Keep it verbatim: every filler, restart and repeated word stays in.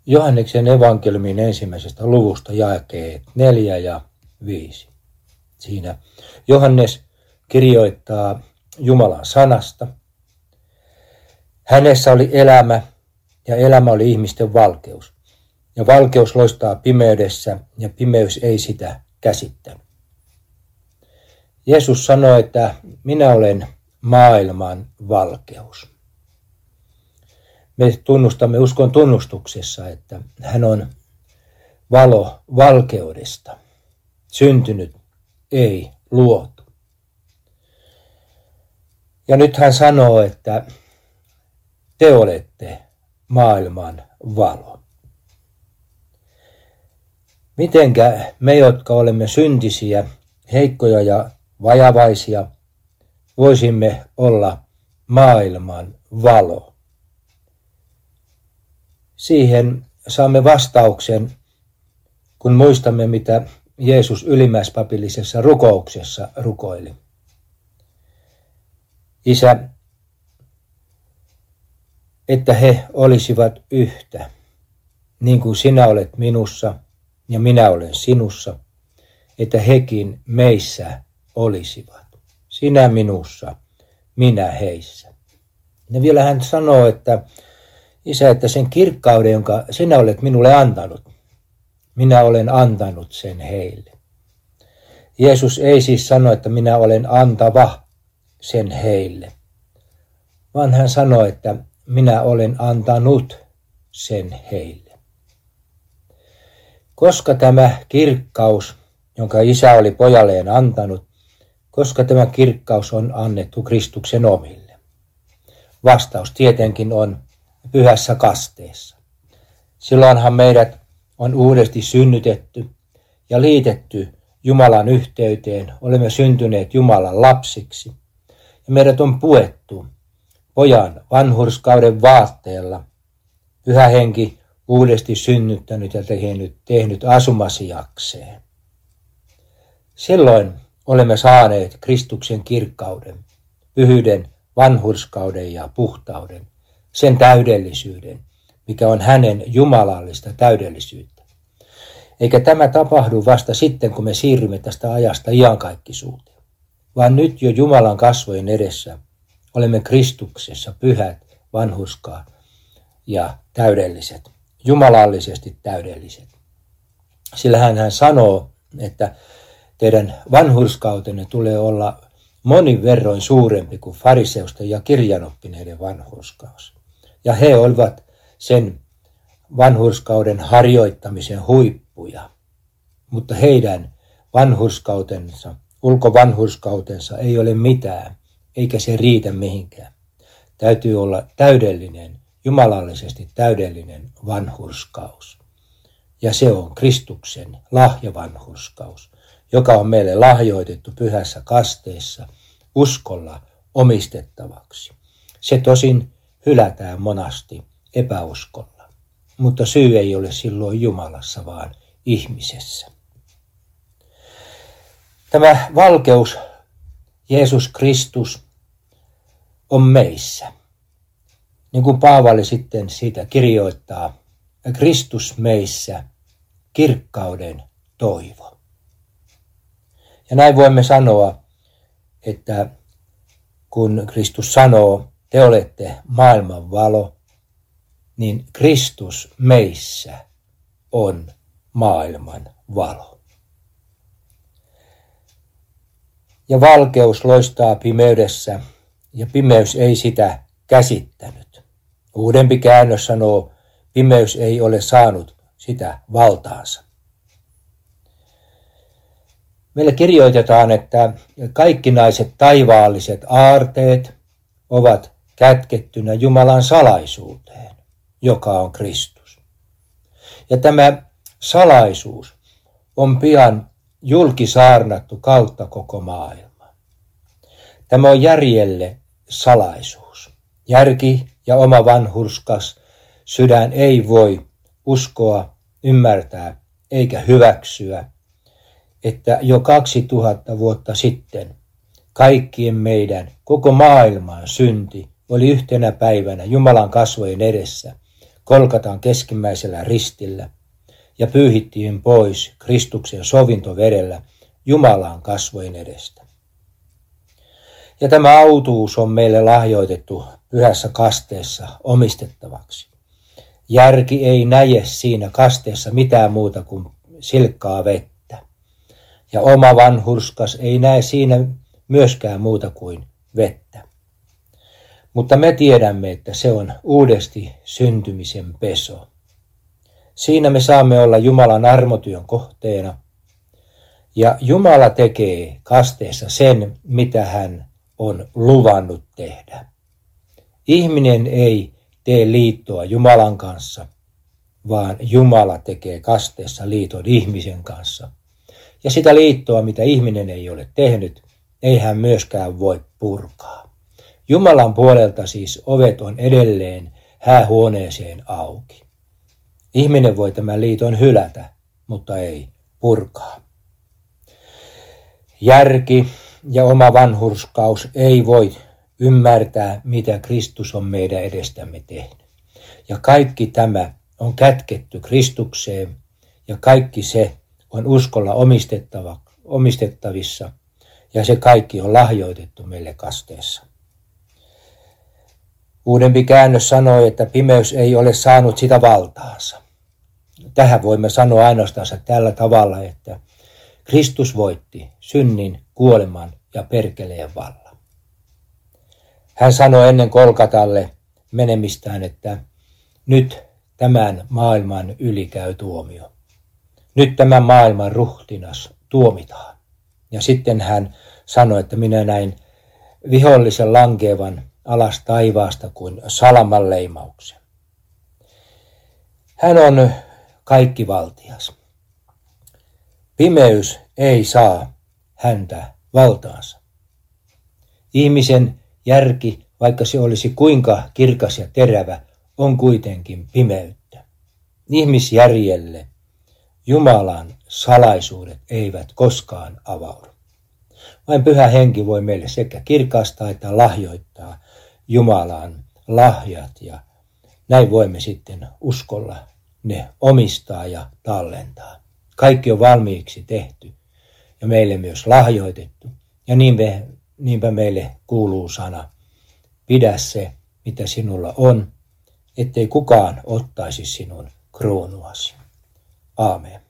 Johanneksen evankeliumin ensimmäisestä luvusta jakeet neljä ja viisi. Siinä Johannes kirjoittaa Jumalan sanasta. Hänessä oli elämä ja elämä oli ihmisten valkeus. Ja valkeus loistaa pimeydessä ja pimeys ei sitä käsittänyt. Jeesus sanoi, että minä olen maailman valkeus. Me tunnustamme uskon tunnustuksessa, että hän on valo valkeudesta, syntynyt, ei luotu. Ja nyt hän sanoo, että te olette maailman valo. Mitenkä me, jotka olemme syntisiä, heikkoja ja vajavaisia, voisimme olla maailman valo? Siihen saamme vastauksen, kun muistamme, mitä Jeesus ylimmäispapillisessa rukouksessa rukoili. Isä, että he olisivat yhtä, niin kuin sinä olet minussa ja minä olen sinussa, että hekin meissä olisivat. Sinä minussa, minä heissä. Ja vielä hän sanoo, että Isä, että sen kirkkauden, jonka sinä olet minulle antanut, minä olen antanut sen heille. Jeesus ei siis sano, että minä olen antava sen heille, vaan hän sanoi, että minä olen antanut sen heille. Koska tämä kirkkaus, jonka Isä oli pojalleen antanut, koska tämä kirkkaus on annettu Kristuksen omille? Vastaus tietenkin on pyhässä kasteessa. Silloinhan meidät on uudesti synnytetty ja liitetty Jumalan yhteyteen. Olemme syntyneet Jumalan lapsiksi. Ja meidät on puettu pojan vanhurskauden vaatteella. Pyhä henki uudesti synnyttänyt ja tehnyt, tehnyt asumasiakseen. Silloin olemme saaneet Kristuksen kirkkauden, pyhyyden, vanhurskauden ja puhtauden. Sen täydellisyyden, mikä on hänen jumalallista täydellisyyttä. Eikä tämä tapahdu vasta sitten, kun me siirrymme tästä ajasta iankaikkisuuteen, vaan nyt jo Jumalan kasvojen edessä olemme Kristuksessa pyhät, vanhurskaat ja täydelliset, jumalallisesti täydelliset. Sillä hän sanoo, että teidän vanhurskautenne tulee olla monin verroin suurempi kuin fariseusten ja kirjanoppineiden vanhurskaus. Ja he olivat sen vanhurskauden harjoittamisen huippuja, mutta heidän vanhurskautensa, ulkovanhurskautensa ei ole mitään, eikä se riitä mihinkään. Täytyy olla täydellinen, jumalallisesti täydellinen vanhurskaus. Ja se on Kristuksen lahjavanhurskaus, joka on meille lahjoitettu pyhässä kasteessa uskolla omistettavaksi. Se tosin hylätään monasti epäuskolla, mutta syy ei ole silloin Jumalassa, vaan ihmisessä. Tämä valkeus, Jeesus Kristus, on meissä. Niin kuin Paavali sitten siitä kirjoittaa, Kristus meissä, kirkkauden toivo. Ja näin voimme sanoa, että kun Kristus sanoo, te olette maailman valo, niin Kristus meissä on maailman valo. Ja valkeus loistaa pimeydessä, ja pimeys ei sitä käsittänyt. Uudempi käännös sanoo, pimeys ei ole saanut sitä valtaansa. Meille kirjoitetaan, että kaikkinaiset taivaalliset aarteet ovat kätkettynä Jumalan salaisuuteen, joka on Kristus. Ja tämä salaisuus on pian julkisaarnattu kautta koko maailman. Tämä on järjelle salaisuus. Järki ja oma vanhurskas sydän ei voi uskoa, ymmärtää eikä hyväksyä, että jo kaksituhatta vuotta sitten kaikkien meidän, koko maailman synti oli yhtenä päivänä Jumalan kasvojen edessä Kolkatan keskimmäisellä ristillä ja pyyhittiin pois Kristuksen sovintovedellä Jumalan kasvojen edestä. Ja tämä autuus on meille lahjoitettu pyhässä kasteessa omistettavaksi. Järki ei näe siinä kasteessa mitään muuta kuin silkkaa vettä. Ja oma vanhurskas ei näe siinä myöskään muuta kuin vettä. Mutta me tiedämme, että se on uudesti syntymisen peso. Siinä me saamme olla Jumalan armotyön kohteena. Ja Jumala tekee kasteessa sen, mitä hän on luvannut tehdä. Ihminen ei tee liittoa Jumalan kanssa, vaan Jumala tekee kasteessa liiton ihmisen kanssa. Ja sitä liittoa, mitä ihminen ei ole tehnyt, ei hän myöskään voi purkaa. Jumalan puolelta siis ovet on edelleen häähuoneeseen auki. Ihminen voi tämän liiton hylätä, mutta ei purkaa. Järki ja oma vanhurskaus ei voi ymmärtää, mitä Kristus on meidän edestämme tehnyt. Ja kaikki tämä on kätketty Kristukseen ja kaikki se on uskolla omistettava, omistettavissa ja se kaikki on lahjoitettu meille kasteessa. Uudempi käännös sanoi, että pimeys ei ole saanut sitä valtaansa. Tähän voimme sanoa ainoastaan tällä tavalla, että Kristus voitti synnin, kuoleman ja perkeleen vallan. Hän sanoi ennen Kolkatalle menemistään, että nyt tämän maailman yli käy tuomio. Nyt tämän maailman ruhtinas tuomitaan. Ja sitten hän sanoi, että minä näin vihollisen lankeavan alas taivaasta kuin salaman leimauksen. Hän on kaikkivaltias. Pimeys ei saa häntä valtaansa. Ihmisen järki, vaikka se olisi kuinka kirkas ja terävä, on kuitenkin pimeyttä. Ihmisjärjelle Jumalan salaisuudet eivät koskaan avaudu. Vain Pyhä Henki voi meille sekä kirkastaa että lahjoittaa Jumalan lahjat ja näin voimme sitten uskolla ne omistaa ja tallentaa. Kaikki on valmiiksi tehty ja meille myös lahjoitettu ja niinpä meille kuuluu sana. Pidä se, mitä sinulla on, ettei kukaan ottaisi sinun kruunuasi. Aamen.